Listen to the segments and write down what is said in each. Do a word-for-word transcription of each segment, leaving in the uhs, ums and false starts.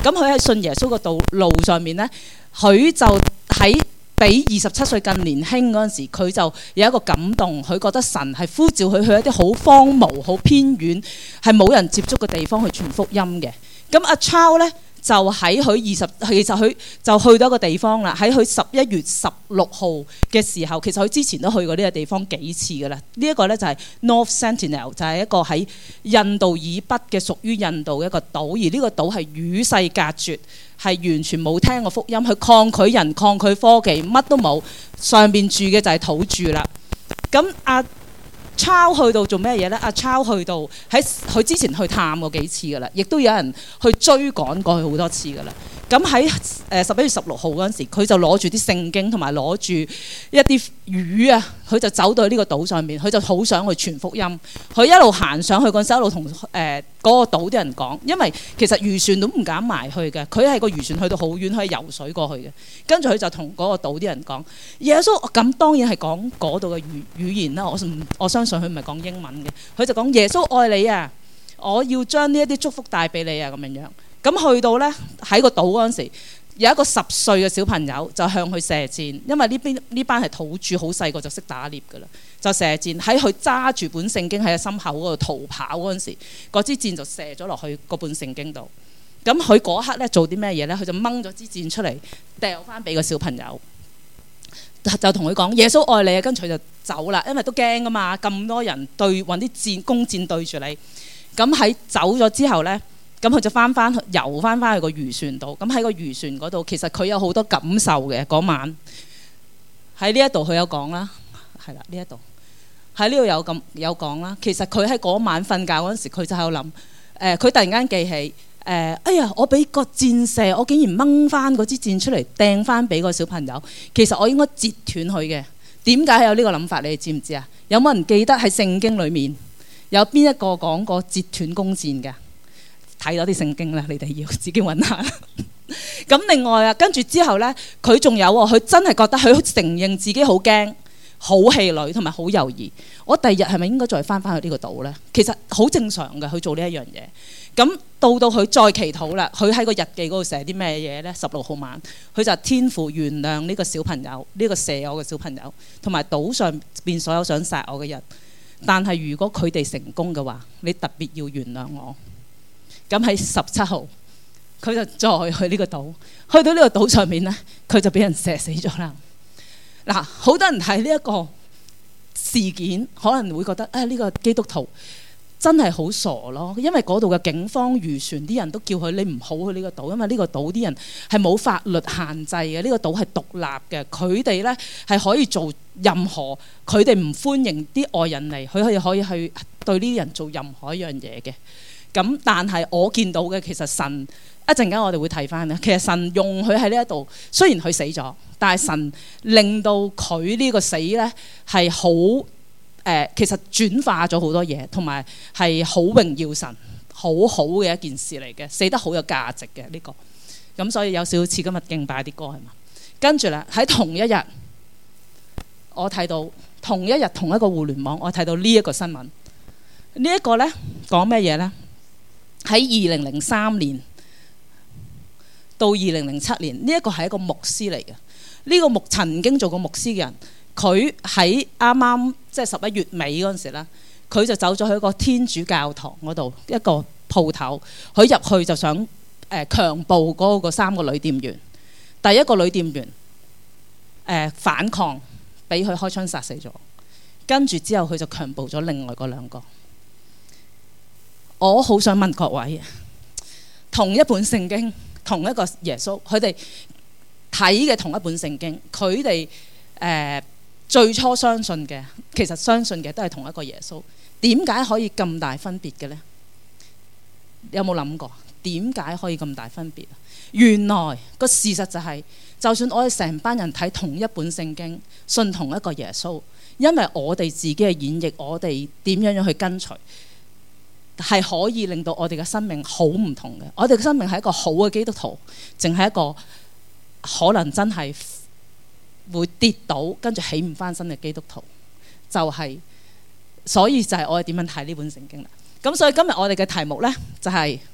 咁佢喺信耶穌嘅道路上面咧，佢就喺比二十七歲更年輕嗰陣時，佢就有一個感動，佢覺得神係呼召佢去一啲好荒蕪、好偏遠、係冇人接觸嘅地方去傳福音嘅。咁阿 Charles 咧就喺佢二十，其實佢就去到一個地方啦。喺佢十一月十六號嘅時候，其實佢之前都去過呢個地方幾次噶啦。呢、這、一個咧就係 North Sentinel， 就係一個喺印度以北嘅屬於印度嘅一個島，而呢個島係與世隔絕，係完全冇聽過福音，佢抗拒人、抗拒科技，乜都冇。上邊住嘅就係土著啦。咁阿 Charles 去到做咩嘢呢？阿 Charles 去到喺佢之前去探過幾次噶啦，亦都有人去追趕過去好多次噶啦。咁喺誒十一月十六號嗰陣時，佢就攞住啲聖經同埋攞住一啲魚啊，佢就走到呢個島上面，佢就好想去傳福音。佢一路行上去嗰陣時，一路同誒嗰個島啲人講，因為其實漁船都唔敢埋去嘅，佢係個漁船去到好遠，可以游水過去嘅。跟住佢就同嗰個島啲人講耶穌，咁當然係講嗰度嘅語語言啦。我唔我相信佢唔係講英文嘅，佢就講耶穌愛你啊，我要將呢一啲祝福帶俾你啊，咁樣樣。咁去到呢，喺個島嗰陣時，有一個十歲嘅小朋友就向佢射箭，因為呢邊呢班係土著，好細個就識打獵噶啦，就射箭喺佢揸住本聖經喺個心口嗰度逃跑嗰陣時，嗰支箭就射咗落去嗰本聖經度。咁佢嗰刻呢做啲咩嘢呢？佢就掹咗支箭出嚟，掉翻俾個小朋友，就同佢講耶穌愛你啊，跟住佢就走啦，因為都驚噶嘛，咁多人對揾啲箭弓箭對住你。咁喺走咗之後呢。咁佢就翻翻游翻翻去個漁船度，咁喺個漁船嗰度，其實佢有好多感受嘅。嗰晚喺呢一度佢有講啦，係啦，呢一度喺呢度有咁有講啦。其實佢喺嗰晚瞓覺嗰陣時，佢就喺度諗，誒、呃，佢突然間記起，誒、呃，哎呀，我俾個箭射，我竟然掹翻嗰支箭出嚟掟翻俾個小朋友，其實我應該截斷佢嘅。點解有呢個諗法？你哋知唔知啊？有冇人記得喺聖經裏面有邊一個講過截斷弓箭嘅？睇咗啲聖經啦，你哋要自己揾下。咁另外啊，跟住之後呢，佢仲有喎，佢真係覺得佢承認自己好驚、好氣餒同埋好猶豫。我第二日係咪應該再翻返去呢個島呢？其實好正常嘅，去做呢一樣嘢。咁到到佢再祈禱啦，佢喺個日記嗰度寫啲咩嘢呢？十六號晚，佢就天父原諒呢個小朋友，呢、呢個射我嘅小朋友，同埋島上邊所有想殺我嘅人。但係如果佢哋成功嘅話，你特別要原諒我。咁喺十七號，佢就再去呢個島，去到呢個島上面呢，佢就俾人射死咗啦。嗱，好多人睇呢一個事件，可能會覺得啊，呢個基督徒真係好傻咯，因為嗰度嘅警方漁船啲人都叫佢你唔好去呢個島，因為呢個島啲人係冇法律限制嘅，呢個島係獨立嘅，佢哋呢係可以做任何，佢哋唔歡迎啲外人嚟，佢哋可以去對呢啲人做任何一樣嘢嘅。咁但係我見到嘅，其實神一陣間我哋會睇翻咧。其實神用佢喺呢一度，雖然佢死咗，但係神令到佢呢個死咧係好誒，其實轉化咗好多嘢，同埋係好榮耀神，好好嘅一件事嚟嘅，死得好有價值嘅呢個。咁所以有少少似今日敬拜啲歌係嘛？跟住咧喺同一日，我睇到同一日同一個互聯網，我睇到呢一個新聞。呢一個咧講咩嘢咧？喺二零零三年到二零零七年，呢一個係一個牧師嚟嘅。呢個牧曾經做過牧師嘅人，佢喺啱啱即係十一月尾嗰陣時咧，佢就走咗去一個天主教堂嗰度一個鋪頭，佢入去就想誒強暴嗰個三個女店員。第一個女店員誒反抗，俾佢開槍殺死咗。跟住之後佢就強暴咗另外嗰兩個。我好想問各位，同一本聖經，同一個耶穌，佢哋睇嘅同一本聖經，佢哋誒最初相信嘅，其實相信嘅都係同一個耶穌。點解可以咁大分別嘅呢？有冇諗過？點解可以咁大分別？原來個事實就係，就算我哋成班人睇同一本聖經，信同一個耶穌，因為我哋自己嘅演繹，我哋點樣樣去跟隨，係可以令到我哋嘅生命好唔同嘅。我哋嘅生命係一個好嘅基督徒，淨係一個可能真係會跌倒跟住起唔翻身嘅基督徒，就係、是、所以就係我哋點樣睇呢本聖經啦。咁所以今日我哋嘅題目呢，就係、是、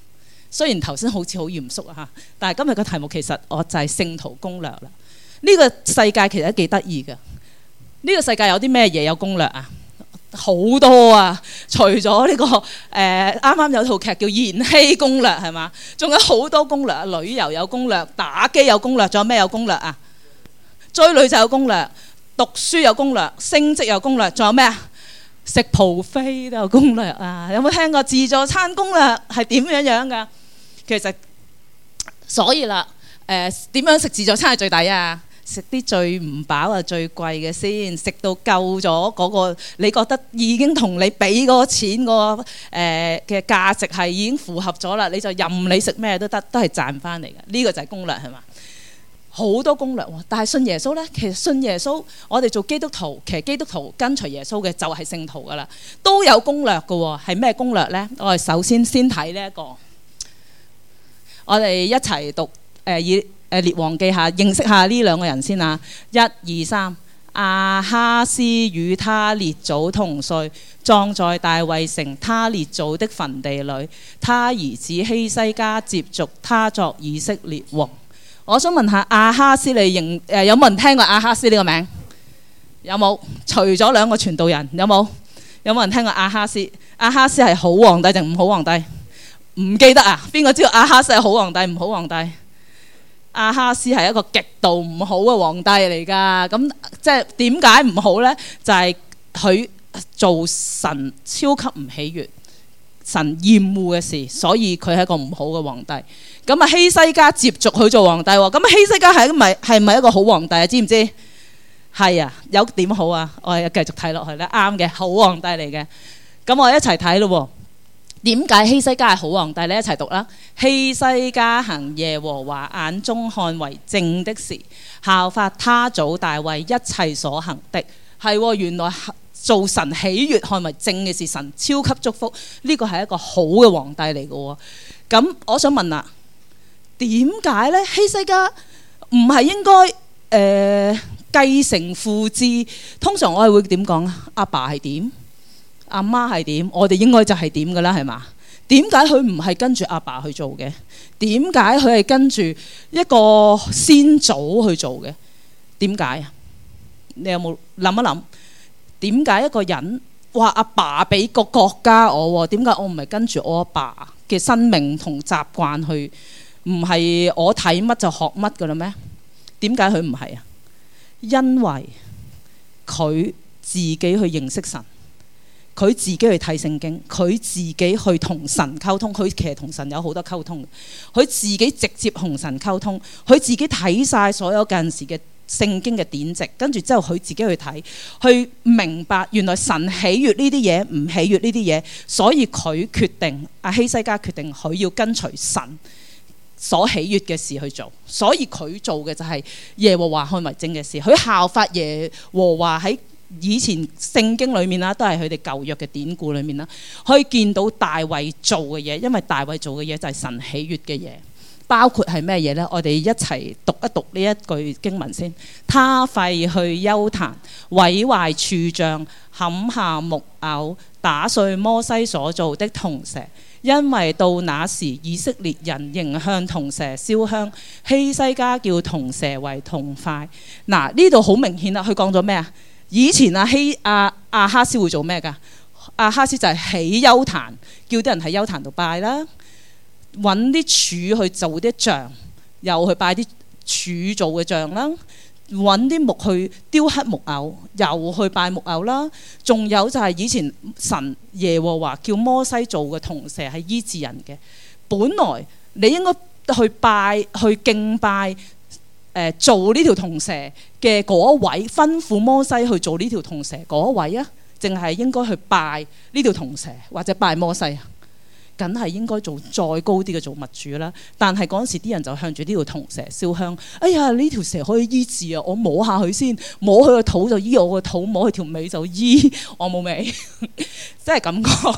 雖然頭先好似好嚴肅啊嚇，但係今日個題目其實我就係聖徒攻略啦。呢個世界其實都幾得意嘅。呢個世界有啲咩嘢有攻略啊？好多啊！除咗呢個誒啱啱有套劇叫《延禧攻略》係嘛？仲有好多攻略啊！旅遊有攻略，打機有攻略，仲有咩有攻略啊？追女仔有攻略，讀書有攻略，升職有攻略，仲有咩啊？食 buffet 都有攻略啊！有冇聽過自助餐攻略係點樣樣㗎？其實所以啦，誒點樣食自助餐係最抵啊？食啲最唔飽啊、最貴嘅先，食到夠咗嗰個，你覺得已經同你俾嗰個錢個誒嘅價值係已經符合咗啦，你就任你食咩都得，都係賺翻嚟嘅。呢個就係攻略係嘛？好多攻略喎，但係信耶穌呢，其實信耶穌，我哋做基督徒，其實基督徒跟隨耶穌嘅就係聖徒噶啦，都有攻略嘅喎。係咩攻略呢？我哋首先先睇呢一個，我哋一齊讀誒以。誒列王記下，認識下呢兩個人先啊！一二三，亞哈斯與他列祖同歲，葬在大衛城他列祖的墳地裏。他兒子希西家接續他作以色列王。我想問下亞哈斯，你認誒有冇人聽過亞哈斯呢個名？有冇？除咗兩個傳道人，有冇？有冇人聽過亞哈斯？亞哈斯係好皇帝定唔好皇帝？唔記得啊？邊個知道亞哈斯係好皇帝唔好皇帝？亞哈斯係一個極度唔好嘅皇帝嚟㗎，咁即係點解唔好呢？就係、是、佢做神超級唔喜悅、神厭惡嘅事，所以佢係一個唔好嘅皇帝。咁啊，希西家接續佢做皇帝喎。咁希西家係咪係咪一個好皇帝啊？知唔知？係啊，有點好啊？我哋繼續睇落去咧，啱嘅，好皇帝嚟嘅。咁我哋一齊睇咯喎。點解希西家係好皇帝呢？一齊讀啦！希西家行耶和華眼中看為正的事，效法他祖大衛一切所行的。係喎，原來做神喜悅看為正嘅事，神超級祝福。呢個係一個好嘅皇帝嚟嘅喎。咁我想問啦，點解呢？希西家唔係應該誒、呃、繼承父志？通常我係會點講啊？阿爸係點？阿媽係點，我哋應該就係點㗎啦，係嘛？點解佢唔係跟住阿爸去做嘅？點解佢係跟住一個先祖去做嘅？點解啊？你有冇諗一諗？點解一個人話阿爸俾個國家我，點解我唔係跟住我阿爸嘅生命同習慣去？唔係我睇乜就學乜㗎啦咩？點解佢唔係啊？因為佢自己去認識神。佢自己去睇聖經，佢自己去同神溝通，佢其實同神有好多溝通。佢自己直接同神溝通，佢自己睇晒所有近時嘅聖經嘅典籍，跟住之後佢自己去睇，去明白原來神喜悅呢啲嘢，唔喜悅呢啲嘢，所以佢決定，阿希西家決定佢要跟隨神所喜悅嘅事去做，所以佢做嘅就係耶和華看為正嘅事，佢效法耶和華喺以前聖經裏面啦，都係佢哋舊約嘅典故裏面啦，可以見到大衛做嘅嘢，因為大衛做嘅嘢就係神喜悅嘅嘢，包括係咩嘢呢？我哋一齊讀一讀呢一句經文先。他廢去邱壇，毀壞柱像，砍下木偶，打碎摩西所做的銅蛇。因為到那時以色列人仍向銅蛇燒香，希西家叫銅蛇為銅塊。嗱，呢度好明顯啦，佢講咗咩啊？以前阿希阿亞哈斯會做咩㗎？亞哈斯就係起邱壇，叫啲人喺邱壇度拜啦，揾啲柱去做啲像，又去拜啲柱做嘅像啦，揾啲木去雕刻木偶，又去拜木偶啦。仲有就係以前神耶和華叫摩西做嘅銅蛇係醫治人嘅。本來你應該去拜去敬拜。誒做呢條銅蛇嘅嗰位，吩咐摩西去做呢條銅蛇嗰位啊，淨係應該去拜呢條銅蛇或者拜摩西啊？梗係應該做再高啲嘅造物主啦。但係嗰陣時啲人就向住呢條銅蛇燒香。哎呀，呢條蛇可以醫治啊！我摸下佢先，摸佢個肚就醫我個肚，摸佢條尾就醫我冇尾，真係咁講。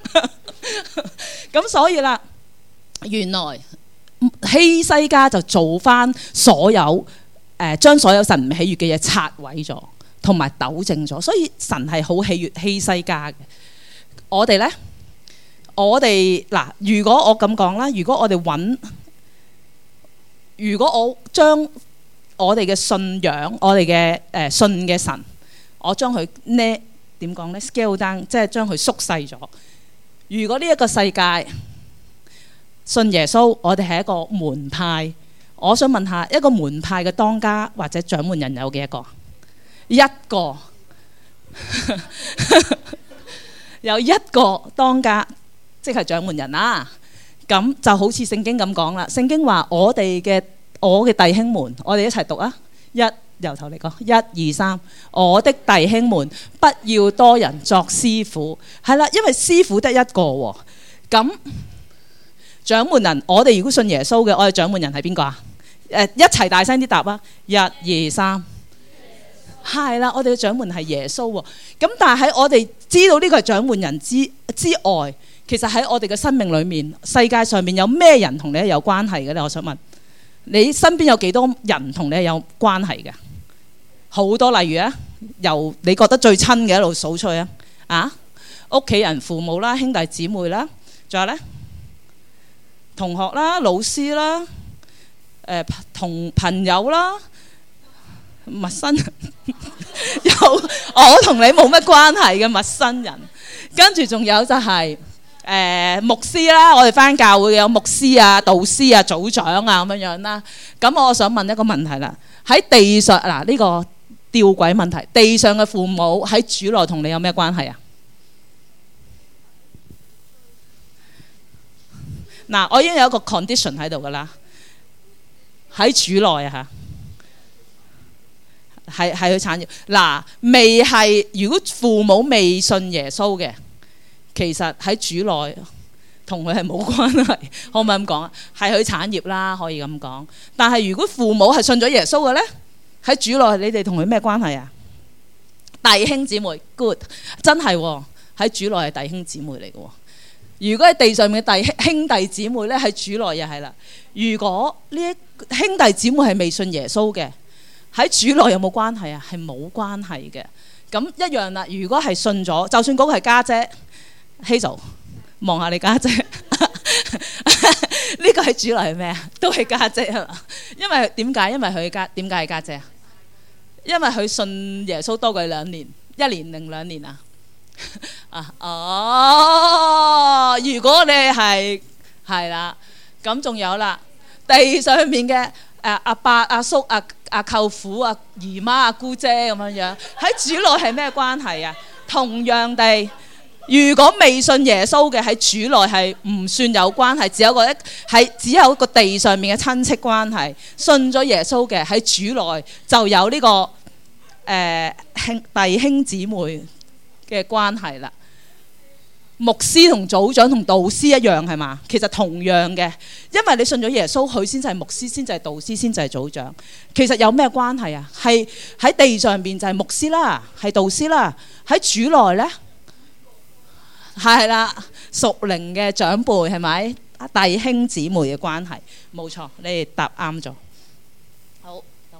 咁所以啦，原來。希西家就做翻所有誒，將、呃、所有神唔喜悅嘅嘢拆毀咗，同埋糾正咗，所以神係好喜悅希西家嘅。我哋呢， 我哋嗱，如果我咁講啦，如果我哋揾，如果我將我哋嘅信仰，我哋嘅誒信嘅神，我將佢呢點講呢 scale down， 即係將佢縮細咗。如果呢一個世界信耶穌，我哋係一個門派，我想問下，一個門派嘅當家或者掌門人有幾多個？一個，有一個當家，即係掌門人啦。咁就好似聖經咁講啦。聖經話我哋嘅我嘅弟兄們，我哋一齊讀啊！一由頭嚟講，一二三，我的弟兄們，不要多人作師傅。係啦，因為師傅得一個喎。咁掌門人，我哋如果信耶穌嘅，我哋掌門人係邊個啊？誒，一齊大聲啲答啊！一二三。係啦，我哋嘅掌門係耶穌喎。咁但係喺我哋知道呢個係掌門人之之外，其實喺我哋嘅生命裏面，世界上面有咩人同你係有關係嘅咧？我想問你身邊有幾多人同你係有關係嘅？好多，例如啊，由你覺得最親嘅一路數出去啊，啊，屋企人、父母啦、兄弟姊妹啦，仲有咧同學啦、老師啦、誒、呃、同朋友啦。陌生人有我同你冇乜關係嘅陌生人，跟住仲有就係、是、誒、呃、牧師啦，我哋返教會有牧師啊、導師啊、組長啊咁樣樣啦。咁我想問一個問題啦，喺地上嗱呢、啊這個吊詭問題，地上嘅父母喺主內同你有咩關係啊？嗱、啊，我已經有一個 condition 喺度噶啦，喺主內啊嚇。係係佢產業嗱，未係如果父母未信耶穌嘅，其實喺主內同佢係冇關係，可唔可以咁講啊？係佢產業啦，可以咁講。但係如果父母係信咗耶穌嘅咧，喺主內你哋同佢咩關係啊？弟兄姊妹 ，good， 真係喎，喺主內係弟兄姊妹嚟嘅喎。如果喺地上面嘅弟兄弟姊妹咧，喺主內又係啦。如果呢一兄弟姊妹係未信耶穌嘅，喺主內有冇關係啊？係冇關係嘅。咁一樣啦。如果係信咗，就算嗰個係家姐 Hazel， 望下你家姐，呢個喺主內係咩啊？都係家姐啊。因為點解？因為佢家點解係家姐啊？因為佢信耶穌多過兩年，一年定兩年啊？啊哦！如果你係係啦，咁仲有啦，地上面嘅。誒阿伯、阿叔、阿阿舅父、阿姨媽、阿姑姐咁樣樣，喺主內係咩關係啊？同樣地，如果未信耶穌嘅喺主內係唔算有關係，只有一個係只有一個地上面嘅親戚關係。信咗耶穌嘅喺主內就有呢、這個誒兄、呃、弟兄姊妹嘅關係啦。牧師同組長同導師一樣係嘛？其實同樣嘅，因為你信咗耶穌，佢先至係牧師，先至係導師，先至係組長。其實有咩關係啊？係喺地上邊就係牧師啦，係導師啦。喺主內呢，係啦，屬靈嘅長輩係咪？弟兄姊妹嘅關係，冇錯，你哋答啱咗。好。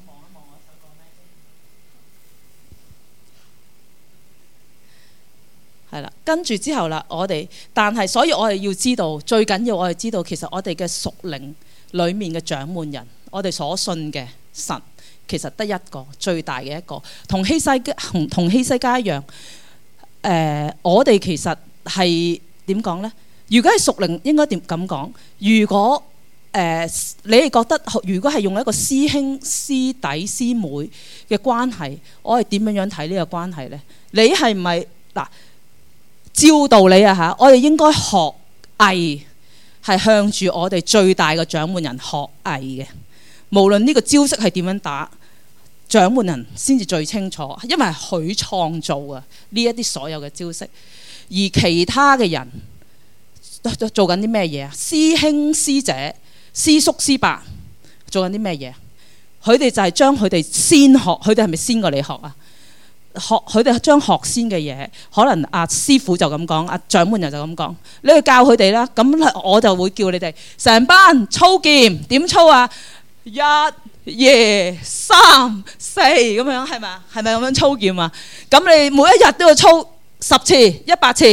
係啦，跟住之後啦，我哋，但係所以我哋要知道，最緊要我哋知道，其實我哋嘅屬靈裡面嘅掌門人，我哋所信嘅神，其實得一個最大嘅一個，同希西家同同希西家一樣。誒、呃，我哋其實係點講呢？如果係屬靈，應該點咁講？如果誒、呃，你哋覺得如果係用一個師兄、師弟、師妹嘅關係，我係點樣樣睇呢個關係呢？你係唔係嗱？照道理啊嚇，我哋應該學藝係向住我哋最大嘅掌門人學藝嘅。無論呢個招式係點樣打，掌門人先至最清楚，因為係佢創造啊呢一啲所有嘅招式。而其他嘅人做緊啲咩嘢啊？師兄師姐、師叔師伯做緊啲咩嘢？佢哋就係將佢哋先學，佢哋係咪先過你學啊？學佢哋將學先嘅嘢，可能阿師傅就咁講，阿掌門人就咁講，你去教佢哋啦。咁我就會叫你哋成班操劍，點操啊？一、二、三、四咁樣，係咪？係咪咁樣操劍啊？咁你每一日都要操十次、一百次，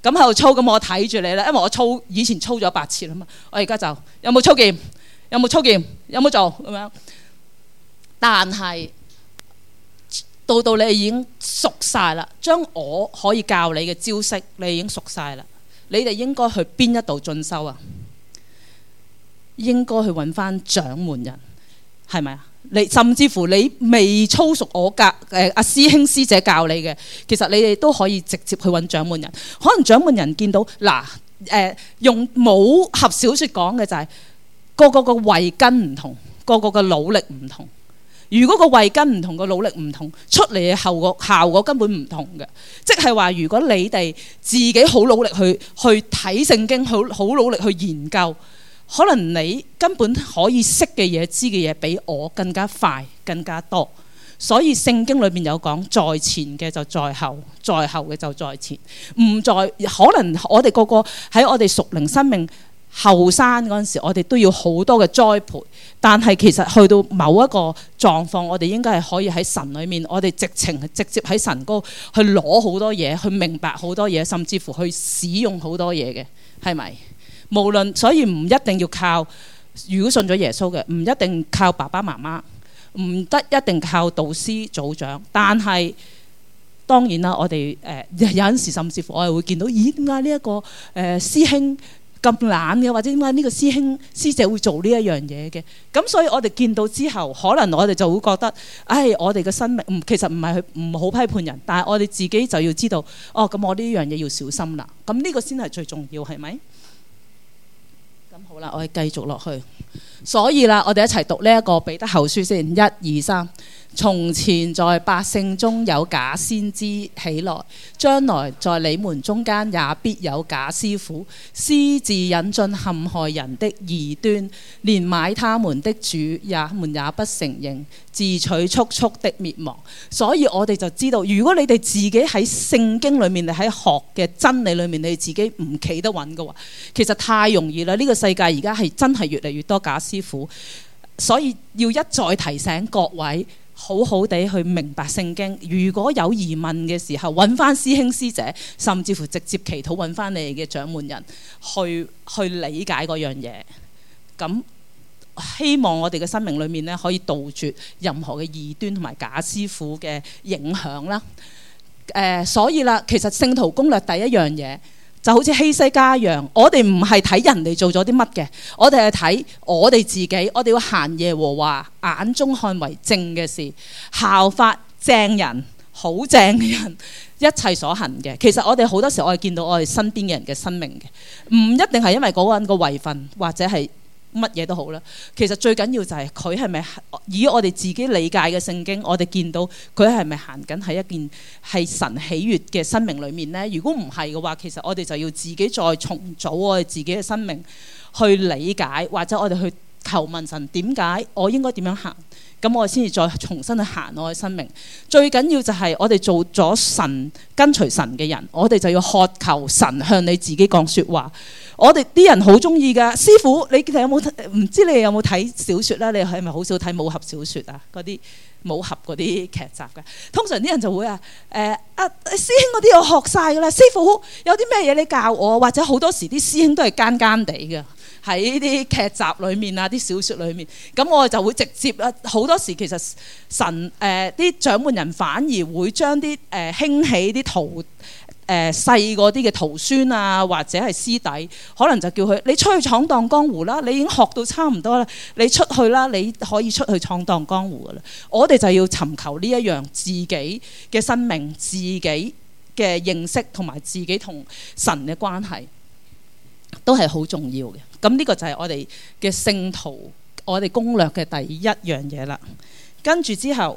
咁喺度操，咁我睇住你啦，因為我操以前操咗八次啦嘛，我而家就有冇操劍？有冇操劍？有冇做咁樣？但係到到你已經熟晒啦，將我可以教你嘅招式，你已經熟晒啦。你哋應該去邊一度進修啊？應該去揾翻掌門人，係咪啊？你甚至乎你未操熟我教誒阿師兄師姐教你嘅，其實你哋都可以直接去揾掌門人。可能掌門人見到嗱誒、呃、用武俠小説講嘅就係、是、個個個慧根唔同，個個個努力唔同。如果個慧根唔同，個努力唔同，出嚟嘅後果效果根本唔同嘅。即係話，如果你哋自己好努力去去睇聖經，好好努力去研究，可能你根本可以識嘅嘢、知嘅嘢比我更加快、更加多。所以聖經裏面有講，在前嘅就在後，在後嘅就在前。唔在可能我哋個個喺我哋屬靈生命後生嗰陣時，我哋都要好多嘅栽培。但係其實去到某一個狀況，我哋應該係可以喺神裏面，我哋直情直接喺神嗰度去攞好多嘢，去明白好多嘢，甚至乎去使用好多嘢嘅，係咪？無論，所以唔一定要靠，如果信咗耶穌嘅，唔一定靠爸爸媽媽，唔得一定靠導師組長。但係當然啦，我哋誒、呃、有陣時甚至乎我係會見到，咦？點解呢一個誒、呃、師兄咁懶嘅，或者點解呢個師兄師姐會做呢一樣嘢嘅？咁所以我哋見到之後，可能我哋就會覺得，唉，我哋嘅生命唔其實唔係去唔好批判人，但係我哋自己就要知道，哦，咁我呢樣嘢要小心啦。咁呢個先係最重要，係咪？咁好啦，我哋繼續落去。所以啦，我哋一齊讀呢一個彼得後書先，一二三。從前在百姓中有假先知起來，將來在你們中間也必有假師傅，私自引進陷害人的異端，連買他們的主也們也不承認，自取速速的滅亡。所以我哋就知道，如果你哋自己喺聖經裏面，你喺學嘅真理裏面，你自己唔企得穩嘅話，其實太容易啦。呢個世界而家係真係越嚟越多假師傅，所以要一再提醒各位，好好地去明白聖經。如果有疑問嘅時候，揾翻師兄師姐，甚至乎直接祈禱揾翻你哋嘅掌門人去去理解嗰樣嘢。咁希望我哋嘅生命裏面咧，可以杜絕任何嘅異端同埋假師傅嘅影響啦。誒、呃，所以啦，其實聖徒攻略第一樣嘢就好似希西家一樣，我哋唔係睇人哋做咗啲乜嘅，我哋係睇我哋自己，我哋要行耶和華眼中看為正嘅事，效法正人、好正嘅人一切所行嘅。其實我哋好多時候我哋見到我哋身邊嘅人嘅生命嘅，唔一定係因為嗰個人個位份或者係乜嘢都好啦。其實最緊要就係佢係咪以我哋自己理解嘅聖經，我哋見到佢係咪行緊喺一件係神喜悅嘅生命裏面呢？如果唔係嘅話，其實我哋就要自己再重組我哋自己嘅生命，去理解，或者我哋去求問神點解我應該點樣行，咁我哋先至再重新去行我嘅生命。最緊要就係我哋做咗神跟隨神嘅人，我哋就要渴求神向你自己講說話。我哋啲人好中意噶，師傅你哋有冇唔知你哋有冇睇小說啦？你係咪好少睇武俠小說啊？嗰啲武俠嗰啲劇集嘅，通常啲人就會啊誒啊師兄嗰啲我學晒噶啦，師傅有啲咩嘢你教我？或者好多時啲師兄都係奸奸地嘅，喺呢啲劇集裏面啊，啲小說裏面，咁我就會直接啊，好多時其實神誒啲、呃、掌門人反而會將啲誒興起啲徒誒細個啲嘅徒孫啊，或者係師弟，可能就叫佢你出去闖蕩江湖啦，你已經學到差唔多啦，你出去啦，你可以出去闖蕩江湖噶啦。我哋就要尋求呢一樣自己嘅生命、自己嘅認識同埋自己同神嘅關係，都係好重要嘅。咁呢個就係我哋嘅聖徒，我哋攻略嘅第一樣嘢啦。跟住之後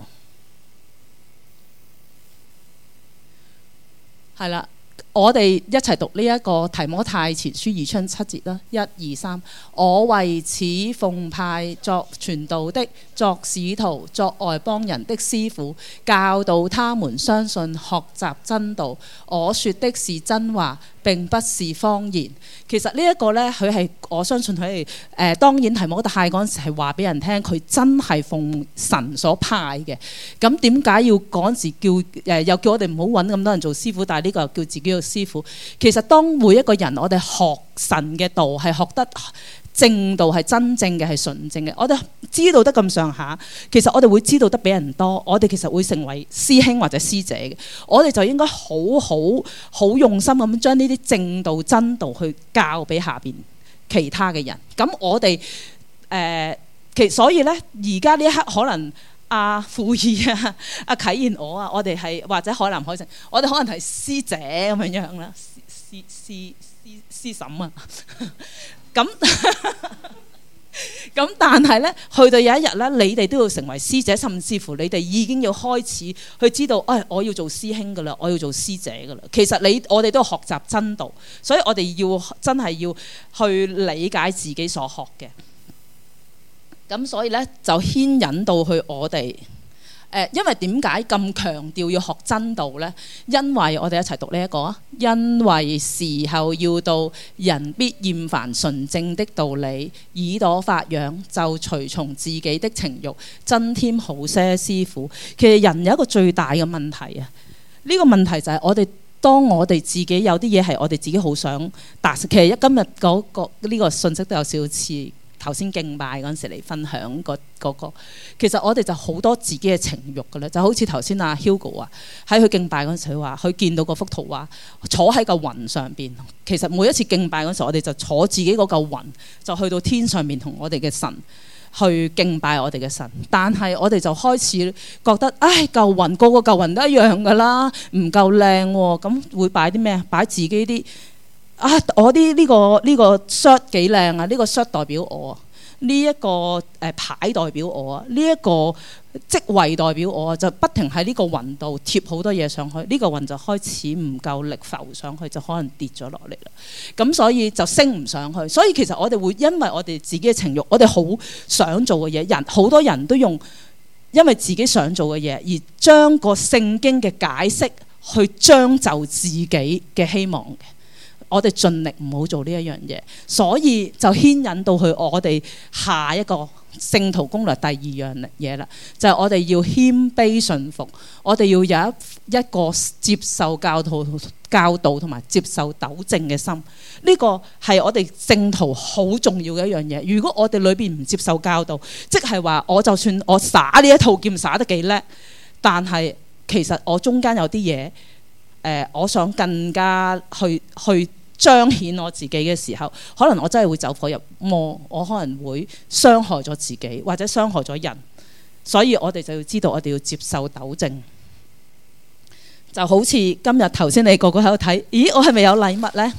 係啦，我哋一齊讀呢一個提摩太前書二章七節啦，一二三。我為此奉派作傳道的，作使徒，作外邦人的師傅，教導他們相信，學習真道。我說的是真話， 並不是謊言。其實呢一個呢，佢係我相信佢係誒當然提摩太嗰陣時係話俾人聽，佢真係奉神所派嘅。咁點解要嗰陣時叫誒、呃、又叫我哋唔好揾咁多人做師傅，但係呢個又叫自己做師傅？其實當每一個人我哋學神嘅道係學得正道，係真正嘅，係純正嘅，我哋知道得咁上下，其實我哋會知道得比人多，我哋其實會成為師兄或者師姐嘅。我哋就應該好好好用心咁將呢啲正道真道去教俾下邊其他嘅人。咁我哋誒其所以呢，而家呢一刻可能阿富義啊、阿啟賢我啊，我哋係或者海南海城，我哋可能係師姐咁樣樣啦，師師師師嬸啊。咁咁，但係咧，去到有一日咧，你哋都要成為師姐，甚至乎你哋已經要開始去知道，哎，我要做師兄噶啦，我要做師姐噶啦。其實你我哋都要學習真道，所以我哋要真係要去理解自己所學嘅。咁所以咧，就牽引到去我哋。誒，因為點解咁強調要學真道呢？因為我哋一齊讀呢一個啊，因為時候要到，人必厭煩純正的道理，耳朵發癢，就隨從自己的情慾，增添好些師傅。其實人有一個最大嘅問題啊，呢個問題就係我哋當我哋自己有啲嘢係我哋自己好想達成。其實今日嗰個呢個信息都有少少似頭先敬拜嗰陣時嚟分享嗰嗰個，其實我哋就好多自己嘅情慾㗎啦，就好似頭先阿 Hugo 啊，喺佢敬拜嗰陣時，佢話佢見到嗰幅圖畫，坐喺嚿雲上邊。其實每一次敬拜嗰陣時，我哋就坐自己嗰嚿雲，就去到天上面同我哋嘅神去敬拜我哋嘅神。但係我哋就開始覺得，唉，嚿雲個個嚿雲都一樣㗎啦，唔夠靚喎，咁會擺啲咩啊？擺自己啲。啊！我啲呢、這個呢、這個 shirt 幾靚啊！呢、這個 shirt 代表我啊，呢、這、一個誒、呃、牌代表我啊，呢、這、一個職位代表我啊，就不停喺呢個雲度貼好多嘢上去，呢、這個雲就開始唔夠力浮上去，就可能跌咗落嚟啦。咁所以就升唔上去。所以其實我哋會因為我哋自己嘅情慾，我哋好想做嘅嘢，人好多人都用因為自己想做嘅嘢而將個聖經嘅解釋去將就自己嘅希望嘅。我哋盡力唔好做呢一樣嘢，所以就牽引到去我哋下一個聖徒攻略第二樣嘢啦，就係、是、我哋要謙卑順服，我哋要有一一個接受教導、教導同埋接受糾正嘅心。呢、這個係我哋聖徒好重要嘅一樣嘢。如果我哋裏邊唔接受教導，即係話我就算我耍呢一套劍耍得幾叻，但係其實我中間有啲嘢。誒、呃，我想更加去去彰顯我自己嘅時候，可能我真係會走火入魔，我可能會傷害咗自己，或者傷害咗人。所以我哋就要知道，我哋要接受糾正。就好似今日頭先你個個喺度睇，咦，我係咪有禮物呢？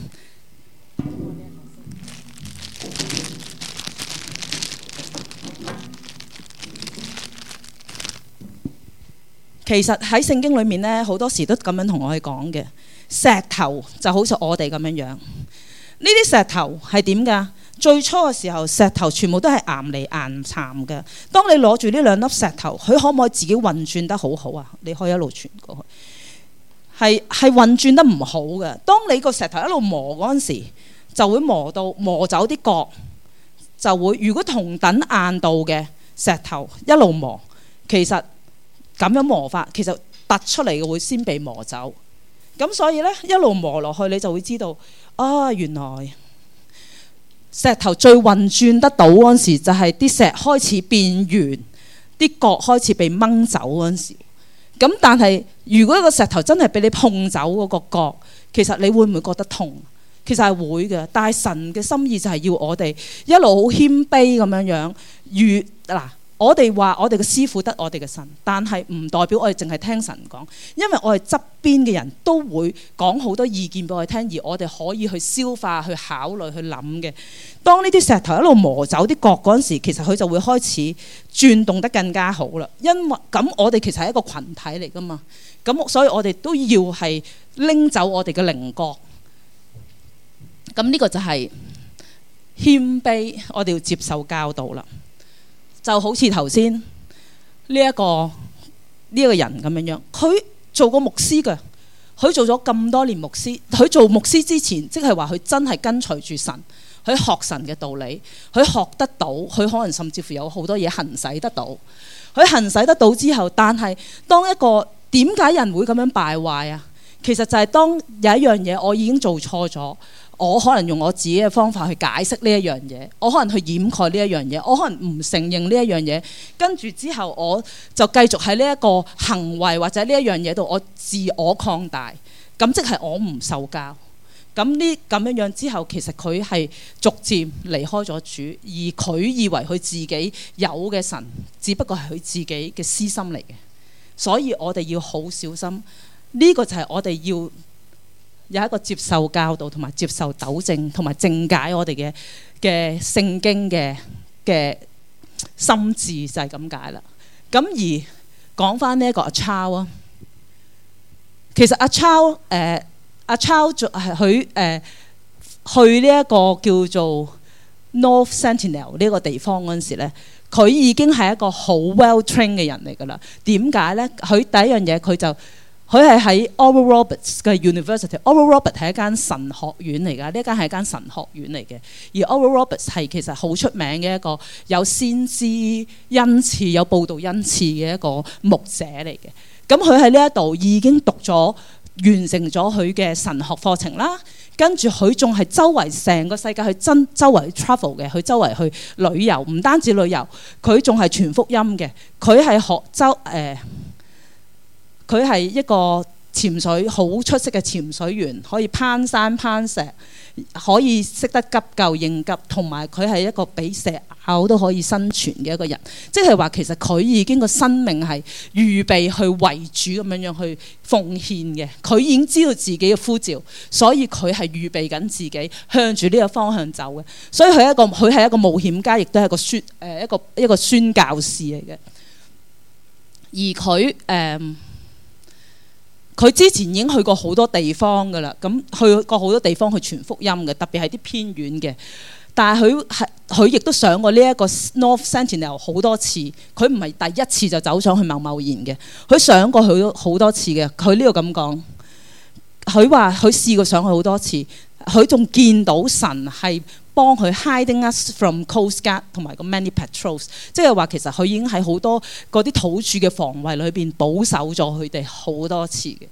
其實喺聖經裏面咧，好多時都咁樣同我哋講嘅。石頭就好似我哋咁樣樣，呢啲石頭係點㗎？最初嘅時候，石頭全部都係岩嚟岩巉嘅。當你攞住呢兩粒石頭，佢可唔可以自己運轉得好好啊？你可以一路傳過去，係係運轉得唔好嘅。當你個石頭一路磨嗰陣時，就會磨到磨走啲角，就會如果同等硬度嘅石頭一路磨，其實咁樣磨法，其實突出嚟嘅會先被磨走。咁所以呢，一路磨落去，你就會知道啊，原來石頭最運轉得到嗰陣時，就係啲石開始變圓，啲角開始被掹走嗰陣時。咁但係如果一個石頭真係俾你碰走嗰個角，其實你會唔會覺得痛？其實係會嘅。但係神嘅心意就係要我哋一路好謙卑咁樣樣，如嗱。我哋話我哋嘅師傅得我哋嘅神，但係唔代表我哋淨係聽神講，因為我哋側邊嘅人都會講好多意見俾我哋聽，而我哋可以去消化、去考慮、去諗嘅。當呢啲石頭一路磨走啲角嗰陣時，其實佢就會開始轉動得更加好啦。因為咁我哋其實係一個群體嚟噶嘛，咁所以我哋都要係拎走我哋嘅稜角。咁呢個就係謙卑，我哋要接受教導啦。就好似頭先呢一個呢一個人咁樣樣，佢做過牧師嘅， 佢做咗咁多年牧師，佢做牧師之前，即係話佢真係跟隨住神，佢學神嘅道理，佢學得到，佢可能甚至乎有好多嘢行使得到。佢行使得到之後，但係當一個點解人會咁樣敗壞啊？其實就係當有一樣嘢我已經做錯咗，我可能用我自己嘅方法去解釋呢一樣嘢，我可能去掩蓋呢一樣嘢，我可能唔承認呢一樣嘢，跟住之後我就繼續喺呢一個行為或者呢一樣嘢度我自我擴大，咁即係我唔受教。咁呢咁樣樣之後，其實佢係逐漸離開咗主，而佢以為佢自己有嘅神，只不過係佢自己嘅私心嚟嘅。所以我哋要好小心，呢個就係我哋要有一個接受教導同埋接受糾正同埋正解我哋嘅嘅聖經嘅嘅心智就係咁解啦。咁而講翻呢一個阿 Charles 啊，其實阿 Charles 誒阿 Charles 係佢誒去呢一個叫做 North Sentinel 呢個地方嗰陣時咧，佢已經係一個好 well trained 嘅人嚟㗎啦。點解咧？佢第一樣嘢佢就佢係喺 Oral Roberts 嘅 University。Oral Roberts 係一間神學院嚟㗎，呢間係一間神學院嚟嘅。而 Oral Roberts 係其實好出名嘅一個有先知恩賜、有佈道恩賜嘅一個牧者嚟嘅。咁佢喺呢一度已經讀咗。完成咗佢嘅神學課程啦，跟住佢仲係周圍成個世界去真周圍 travel 嘅，去周圍去旅遊，唔單止旅遊，佢仲係傳福音嘅。佢係學周誒，佢、呃、係一個潛水好出色嘅潛水員，可以攀山攀石，可以識得急救應急，同埋佢係一個俾蛇咬都可以生存嘅一個人。即係話其實佢已經個生命係預備去為主咁樣樣去奉獻嘅。佢已經知道自己嘅呼召，所以佢係預備緊自己向住呢個方向走嘅。所以佢係一個佢係一個冒險家，亦都係一個宣誒一個一個宣教士嚟嘅。而佢誒佢之前已經去過好多地方㗎啦，咁去過好多地方去傳福音嘅，特別係啲偏遠嘅。但係佢係佢亦都上過呢一個 North Sentinel 好多次，佢唔係第一次就走上去貿貿然嘅，佢上過去好多次嘅。佢呢度咁講，佢話佢試過上去好多次，佢仲見到神係幫佢 hiding us from Coast Guard 同埋個 many patrols， 即係話其實佢已經喺好多嗰啲土著嘅防衛裏邊保守咗佢哋好多次嘅。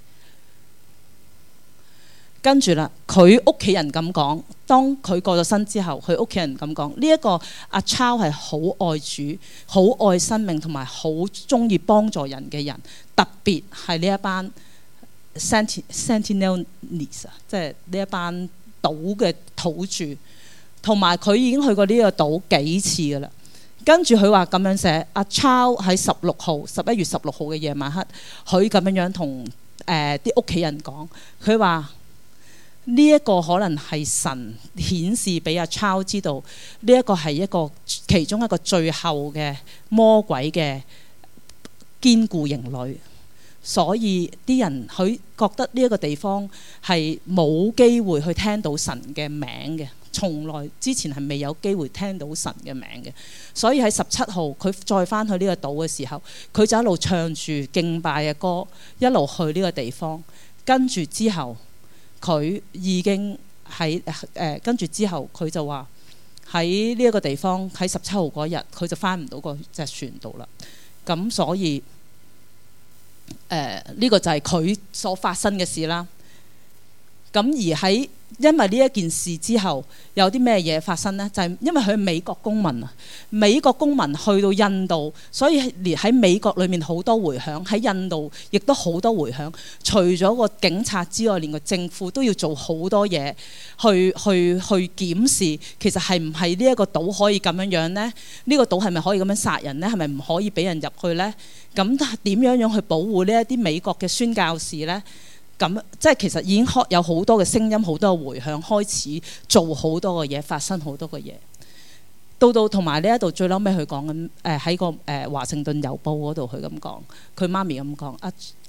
跟住啦，佢屋企人咁講，當佢過咗身之後，佢屋企人咁講，呢一個阿 Charles 係好愛主、好愛生命同埋好中意幫助人嘅人，特別係呢一班 Sentinelese 即係呢一班島嘅土著。同埋佢已經去過呢個島幾次㗎啦。跟住佢話咁樣寫，阿 Charles 喺十六號十一月十六號嘅夜晚黑，佢咁樣樣同誒啲屋企人講，佢話呢一個可能係神顯示俾阿 Charles 知道，呢一個係一個其中一個最後嘅魔鬼嘅堅固營壘，所以啲人佢覺得呢一個地方係冇機會去聽到神嘅名嘅。從來之前係未有機會聽到神嘅名嘅，所以喺十七號佢再翻去呢個島嘅時候，佢就一路唱住敬拜嘅歌，一路去呢個地方。跟住之後，佢已經喺誒跟住之後，佢就話喺呢一個地方喺十七號嗰日，佢就翻唔到個隻船度啦。咁所以誒呢、呃呢個就係佢所發生嘅事啦。咁而喺因為呢一件事之後，有啲咩嘢發生呢？就係、是、因為佢係美國公民啊，美國公民去到印度，所以連喺美國裏面好多迴響，喺印度亦都好多迴響。除咗個警察之外，連個政府都要做好多嘢去去去檢視，其實係唔係呢一個島可以咁樣樣呢？呢、呢個島係咪可以咁樣殺人呢？係咪唔可以俾人入去呢？咁點樣樣去保護呢一啲美國嘅宣教士呢？咁即係其實已經開有好多嘅聲音，好多嘅迴響，開始做好多嘅嘢，發生好多嘅嘢。到到同埋呢一度最嬲尾佢講緊誒喺個誒華盛頓郵報嗰度佢咁講，佢媽咪咁講，阿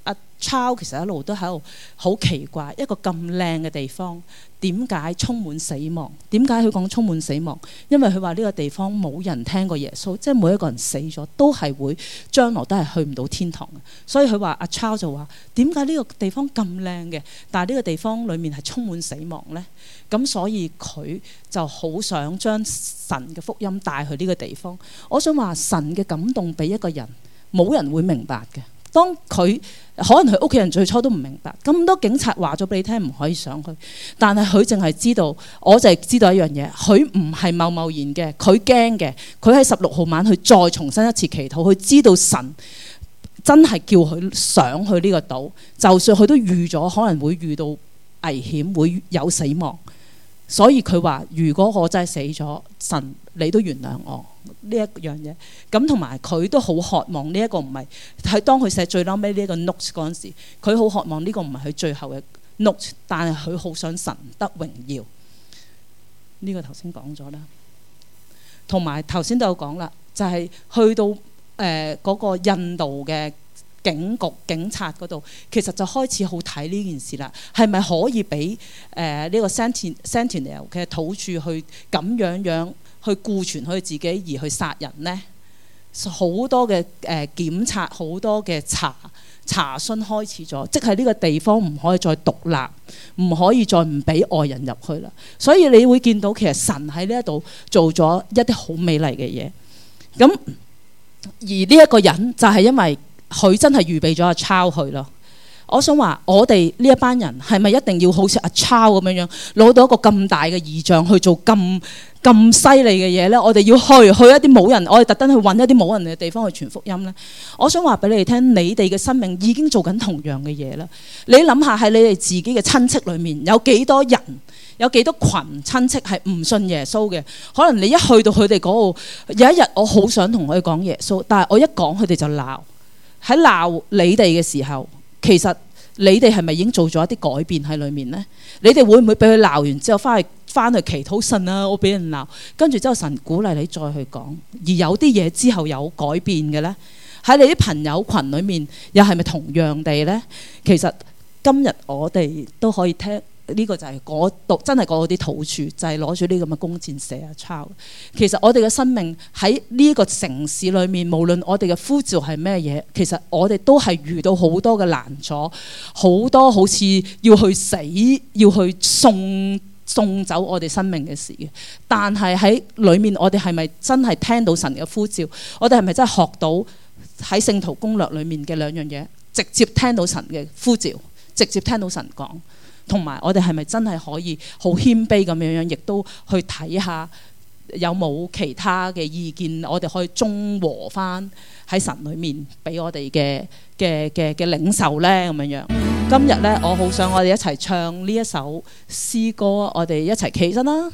阿 Charles 其實一路都喺度好奇怪，一個咁靚嘅地方點解充滿死亡？點解佢講充滿死亡？因為佢話呢個地方冇人聽過耶穌，即係每一個人死咗都係會將來都係去唔到天堂嘅。所以佢話阿 Charles 就話點解呢個地方咁靚嘅，但係呢個地方裡面係充滿死亡呢？咁所以佢就好想將神嘅福音帶去呢個地方。我想話神嘅感動俾一個人，冇人會明白嘅。當佢可能佢屋企人最初都唔明白，咁多警察話咗俾你聽唔可以上去，但係佢淨係知道，我就係知道一樣嘢，佢唔係貿貿然嘅，佢驚嘅，佢喺十六號晚去再重新一次祈禱，佢知道神真係叫佢上去呢個島，就算佢都預咗可能會遇到危險，會有死亡。所以佢話：如果我真係死咗，神你都原諒我呢一樣嘢。咁同埋佢都好渴望呢一個唔係喺當佢寫最嬲尾呢一個 note 嗰陣時，佢好渴望呢個唔係佢最後嘅 note， 但係佢好想神得榮耀。呢、這個頭先講咗啦，同埋頭先都有講啦，就係、是、去到誒嗰、呃那個印度嘅警局警察嗰度，其實就開始好睇呢件事啦。係咪可以俾誒呢個 Sentinel 嘅土著去咁樣樣去顧全佢自己而去殺人呢？好多嘅誒、呃、檢察，好多嘅查查詢開始咗，即係呢個地方唔可以再獨立，唔可以再唔俾外人入去啦。所以你會見到其實神喺呢一度做咗一啲好美麗嘅嘢。咁而呢一個人就係因為佢真係預備咗阿 Charles 去咯。我想話我哋呢一班人係咪一定要好似阿 Charles 咁樣樣攞到一個咁大嘅異象去做咁咁犀利嘅嘢呢？我哋要去去一啲冇人，我哋特登去揾一啲冇人嘅地方去傳福音呢？我想話俾你哋聽，你哋嘅生命已經做緊同樣嘅嘢啦。你諗下喺你哋自己嘅親戚裏面有幾多人，有幾多群親戚係唔信耶穌嘅？可能你一去到佢哋嗰度，有一日我好想同佢講耶穌，但係我一講佢哋就鬧。喺鬧你哋嘅時候，其實你哋係咪已經做咗一啲改變喺裏面呢？你哋會唔會俾佢鬧完之後翻去翻去祈禱神啊？我俾人鬧，跟住之後神鼓勵你再去講，而有啲嘢之後有改變嘅呢？喺你啲朋友群裏面又係咪同樣地呢？其實今日我哋都可以聽。呢個就係嗰度真係嗰啲土著，就係攞住呢咁嘅弓箭射阿 Charles。其實我哋嘅生命喺呢一個城市裏面，無論我哋嘅呼召係咩嘢，其實我哋都係遇到好多嘅難阻，好多好似要去死、要去送送走我哋生命嘅事嘅。但係喺裏面，我哋係咪真係聽到神嘅呼召？我哋係咪真係學到喺聖徒攻略裏面嘅兩樣嘢？直接聽到神嘅呼召，直接聽到神講。同埋我哋係咪真係可以好謙卑咁樣樣，亦都去睇下有冇其他嘅意見，我哋可以中和翻喺神裏面俾我哋嘅嘅嘅嘅領受呢？咁樣樣。今日呢，我好想我哋一齊唱呢一首詩歌，我哋一齊企起身啦。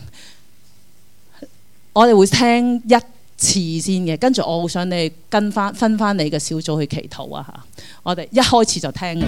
我哋會聽一次先嘅，跟住我好想你跟翻分翻你嘅小組去祈禱啊嚇。我哋一開始就聽。